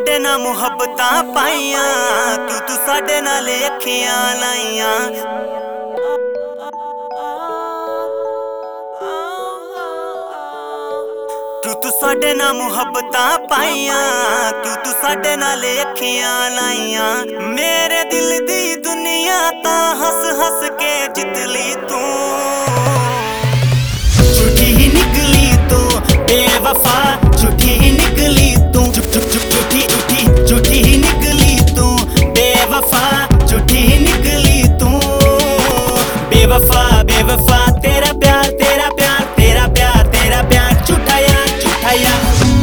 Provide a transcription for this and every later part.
ਸਾਡੇ ਨਾਲ ਮੁਹੱਬਤਾਂ ਪਾਈਆਂ, ਤੂੰ ਸਾਡੇ ਨਾਲ ਅੱਖੀਆਂ ਲਾਈਆਂ। ਤੂੰ ਸਾਡੇ ਨਾਲ ਮੁਹੱਬਤਾਂ ਪਾਈਆਂ, ਤੂੰ ਸਾਡੇ ਨਾਲ ਅੱਖੀਆਂ ਲਾਈਆਂ। ਮੇਰੇ ਦਿਲ ਦੀ ਦੁਨੀਆ ਤਾਂ ਹੱਸ ਹੱਸ ਕੇ ਜਿੱਤ ਲਈ ਤੂੰ। ਝੂਠੀ ਹੀ ਨਿਕਲੀ ਤੂੰ ਬੇਵਫਾ, ਝੂਠੀ ਹੀ ਨਿਕਲੀ ਤੂੰ। ਝੂਠੀ ਹੀ ਨਿਕਲੀ ਤੂੰ ਬੇਵਫਾ, ਝੂਠੀ ਹੀ ਨਿਕਲੀ ਤੂੰ। ਬੇਵਫਾ ਬੇਵਫਾ ਤੇਰਾ ਪਿਆਰ, ਤੇਰਾ ਪਿਆਰ, ਤੇਰਾ ਪਿਆਰ, ਤੇਰਾ ਪਿਆਰ ਝੂਠਾ ਯਾਰ, ਝੂਠਾ ਯਾਰ।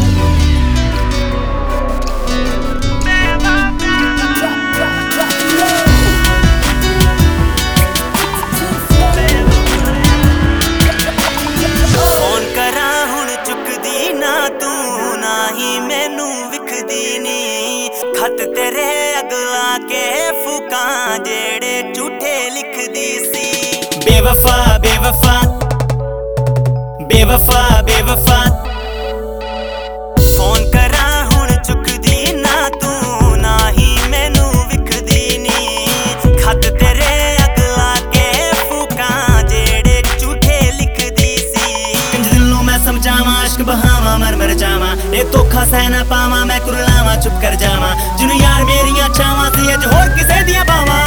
ਫੋਨ ਕਰਾਂ ਹੁਣ ਚੁੱਕਦੀ ਨਾ ਤੂੰ, ਨਾ ਹੀ ਮੈਨੂੰ ਵਿਖਦੀ ਨੀ। ਖਤ ਤੇਰੇ ਅਗਲਾ ਕੇ ਫੂਕਾਂ ਜਿਹੜੇ ਝੂਠੇ ਲਿਖਦੀ ਸੀ। ਬੇਵਫਾ ਬੇਵਫਾ ਬੇਵਫਾ ਬੇਵਫਾ ਫੋਨ ਕਰਾਂ ਹੁਣ ਚੁੱਕਦੀ ਨਾ ਤੂੰ, ਨਾ ਹੀ ਮੈਨੂੰ ਵਿਖਦੀ ਨੀ। ਖਤ ਤੇਰੇ ਅਗਲਾ ਕੇ ਫੂਕਾਂ ਜਿਹੜੇ ਝੂਠੇ ਲਿਖਦੀ ਸੀ। ਕਿੰਜ ਦਿਲ ਨੂੰ ਮੈਂ ਸਮਝਾਵਾਂ, ਇਸ਼ਕ ਬਹਾਵਾਂ, ਮਰ ਮਰ ਜਾਵਾਂ। ਇਹ ਧੋਖਾ ਸਹਿ ਨਾ ਪਾਵਾਂ, ਮੈਂ ਕੁਰਲਾਵਾਂ, ਚੁੱਪ ਕਰ ਜਾਵਾਂ। ਜਿਹਨੂੰ ਯਾਰ ਮੇਰੀਆਂ ਚਾਵਾਂ ਸੀ, ਅੱਜ ਹੋਰ ਕਿਸੇ ਦੀਆਂ ਬਾਵਾਂ।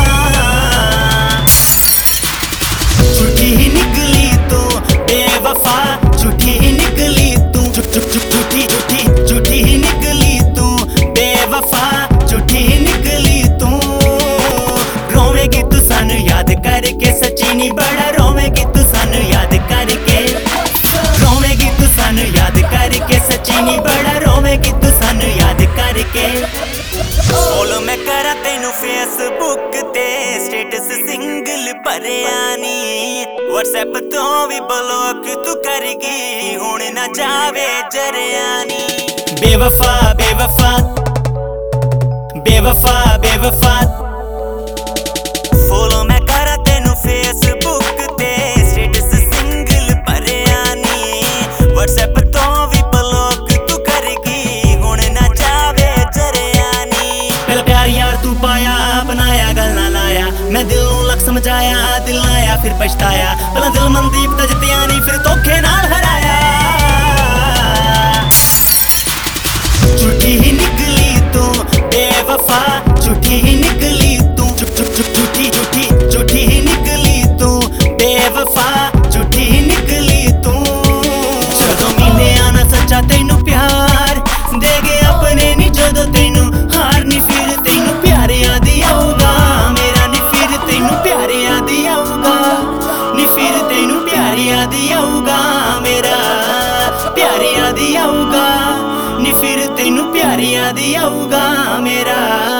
ਝੂਠੀ ਹੀ ਨਿਕਲੀ ਤੂੰ ਬੇਵਫਾ, ਝੂਠੀ ਹੀ ਨਿਕਲੀ ਤੂੰ। ਝੂਠੀ ਹੀ ਨਿਕਲੀ ਤੂੰ ਬੇਵਫਾ, ਝੂਠੀ ਹੀ ਨਿਕਲੀ ਤੂੰ। ਰੋਵੇਗੀ ਤੂੰ ਸਾਨੂੰ ਯਾਦ ਕਰਕੇ, ਸੱਚੀ ਨੀ ਬੜਾ ਰੋਵੇਗੀ ਤੂੰ ਸਾਨੂੰ ਯਾਦ ਕਰਕੇ। ਰੋਵੇਗੀ ਤੂੰ ਸਾਨੂੰ ਯਾਦ ਕਰਕੇ, ਸੱਚੀ ਨੀ ਬੜਾ ਰੋਵੇਗੀ ਤੂੰ ਸਾਨੂੰ ਯਾਦ ਕਰਕੇ। ਫੋਲੋ ਮੈਂ ਕਰਾਂ ਤੈਨੂੰ ਫੇਸਬੁੱਕ ਤੇ, ਸਟੇਟਸ ਸਿੰਗਲ ਭਰਿਆ ਨੀ। WhatsApp ਤੋਂ ਵੀ ਬਲੌਕ ਤੂੰ ਕਰਗੀ, ਹੁਣ ਨਾ ਜਾਵੇ ਜਰਿਆ ਨੀ। ਬੇਵਫਾ ਬੇਵਫਾ ਬੇਵਫਾ ਬੇਵਫਾ ਫੋਲੋ ਮੈਂ ਕਰਾਂ ਤੈਨੂੰ ਫੇਸਬੁੱਕ ਤੇ, ਸਟੇਟਸ ਸਿੰਗਲ ਭਰਿਆ ਨੀ। WhatsApp ਤੋਂ ਵੀ ਬਲੌਕ ਤੂੰ ਕਰਗੀ, ਹੁਣ ਨਾ ਜਾਵੇ ਜਰਿਆ ਨੀ। ਪਹਿਲਾਂ ਪਿਆਰ ਯਾਰ ਤੂੰ ਪਾਇਆ, ਬਣਾਇਆ ਗੱਲ ਨਾ ਲਾਇਆ। ਮੈਂ ਦਿਲ ਨੂੰ ਲੱਖ ਸਮਝਾਇਆ, ਦਿਲ ਲਾਇਆ ਫਿਰ ਪਛਤਾਇਆ। ਪਹਿਲਾਂ ਦਿਲ ਮਨਦੀਪ ਦਾ ਜਿੱਤਿਆ ਨਹੀਂ, ਫਿਰ ਧੋਖੇ ਨਾਲ ਹਰਾਇਆ। ਝੂਠੀ ਹੀ ਨਿਕਲੀ ਤੂੰ ਬੇਵਫਾ, ਝੂਠੀ ਹੀ ਨਿਕਲੀ ਤੂੰ। ਝੂਠੀ ਹੀ ਨਿਕਲੀ ਤੂੰ ਬੇਵਫਾ, ਝੂਠੀ ਹੀ ਨਿਕਲੀ ਤੂੰ। ਜਦੋਂ ਮਿਲਿਆ ਨਾ ਸੱਚਾ ਤੈਨੂੰ ਪਿਆਰ, ਦੇ ਗਏ ਆਪਣੇ ਨੀ ਜਦੋਂ ਤੈਨੂੰ ਹਾਰ ਨੀ। ਫਿਰ ਤੈਨੂੰ ਪਿਆਰ ਯਾਦ ਆਊਗਾ ਮੇਰਾ ਨੀ, ਫਿਰ ਤੈਨੂੰ ਪਿਆਰ ਯਾਦ ਆਊਗਾ ਨੀ। ਫਿਰ ਤੈਨੂੰ ਪਿਆਰ ਯਾਦ ਆਊਗਾ ਮੇਰਾ, ਪਿਆਰ ਯਾਦ ਆਊਗਾ ਨੀ। ਫਿਰ ਤੈਨੂੰ ਪਿਆਰ ਯਾਦ ਆਊਗਾ ਮੇਰਾ।